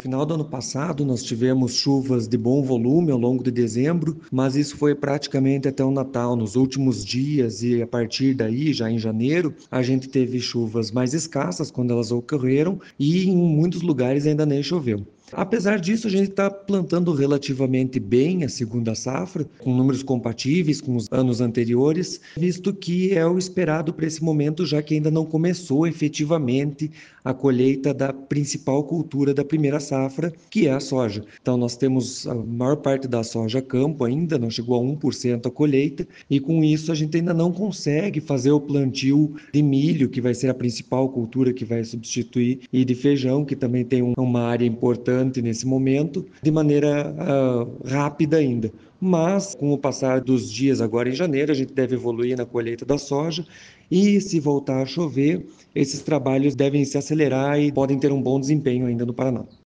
Final do ano passado, nós tivemos chuvas de bom volume ao longo de dezembro, mas isso foi praticamente até o Natal. Nos últimos dias e a partir daí, já em janeiro, a gente teve chuvas mais escassas quando elas ocorreram e em muitos lugares ainda nem choveu. Apesar disso, a gente está plantando relativamente bem a segunda safra, com números compatíveis com os anos anteriores, visto que é o esperado para esse momento, já que ainda não começou efetivamente a colheita da principal cultura da primeira safra, que é a soja. Então, nós temos a maior parte da soja a campo ainda, não chegou a 1% a colheita, e com isso a gente ainda não consegue fazer o plantio de milho, que vai ser a principal cultura que vai substituir, e de feijão, que também tem uma área importante nesse momento, de maneira rápida ainda. Mas, com o passar dos dias agora em janeiro, a gente deve evoluir na colheita da soja e, se voltar a chover, esses trabalhos devem se acelerar e podem ter um bom desempenho ainda no Paraná.